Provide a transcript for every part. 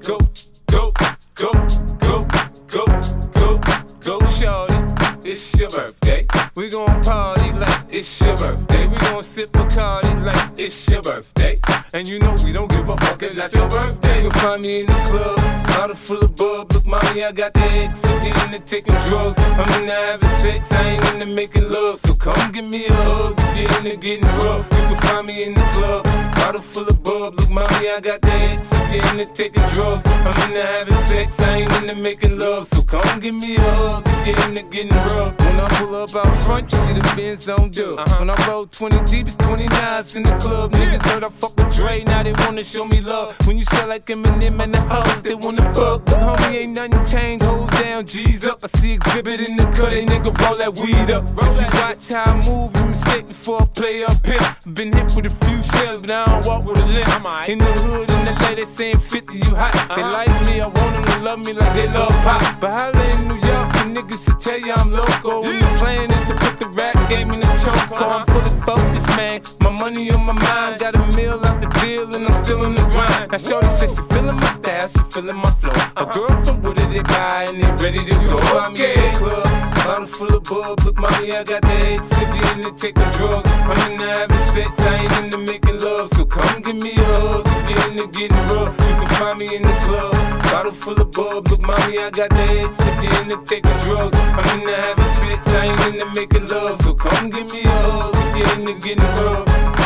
go, go, go, go, go, go, go, shorty. It's your birthday. We gon' party like it's your birthday. We gon' sip Bacardi like it's your birthday. And you know we don't give a fuck, it's not your birthday. You'll find me in the club, bottle full of bub. Look, mommy, I got the X, I'm into taking drugs. I'm into having sex, I ain't into making love. So come give me a hug, if you're into getting rough. You can find me in the club, bottle full of bub. Look, mommy, I got the X, I'm into taking drugs. I'm into having sex, I ain't into making love. So come give me a hug, if you're into getting rough. When I pull up out front, you see the Benz on dub. When I roll 20 deep, it's 29s in the club. Niggas heard I fuck with Dre, now they wanna show me love. When you sell like Eminem and the hoes, they wanna fuck. But homie, ain't nothing changed, hold down, G's up. I see exhibit in the cut, they nigga roll that weed up. If you watch how I move, you mistake before I play up here. Been hit with a few shells, but I don't walk with a limp. In the hood, in the lady saying 50, you hot. They like me, I want them to love me like they love pop. But holla in New York, the niggas to tell you I'm local. When the plan is to put the rap game in the choke. I'm fully focused, man. My money on my mind, got a meal out the deal, and I'm still in the grind. Now shorty says she feeling my style, she feeling my flow. A girl from Wooded, they buy, and they ready to go. I'm in the club, bottle full of bub. Look, mommy, I got the X, if you into taking drugs. I'm into having sex, I ain't into making love. So come give me a hug, if you're into getting rough. You can find me in the club, bottle full of bub. Look, mommy, I got the X, if you're into taking drugs. I'm into having sex, I ain't into making love. So come give me a hug, if you're into getting rough.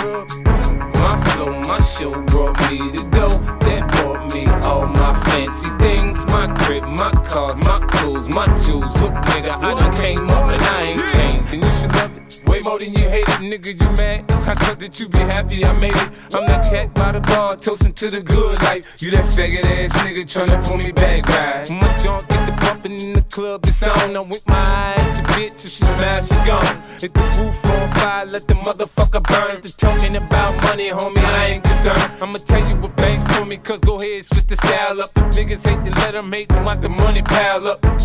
My flow, my show brought me to go. That brought me all my fancy things. My crib, my cars, my clothes, my jewels. Look, nigga, I done came up and I ain't changed. And you should love it way more than you hate it. Nigga, you mad? I thought that you be happy I made it. I'm that cat by the bar, toasting to the good life. You that faggot ass nigga tryna pull me back, right? My junk get the bumpin' in the club, it's on. I'm with my eye at your bitch, if she smash, she gone. Hit the roof on fire, let the motherfucker burn. If they're talking about money, homie, I ain't concerned. I'ma tell you what banks told me, cause go ahead, switch the style up. The niggas hate to let them hate them, watch the money pile up.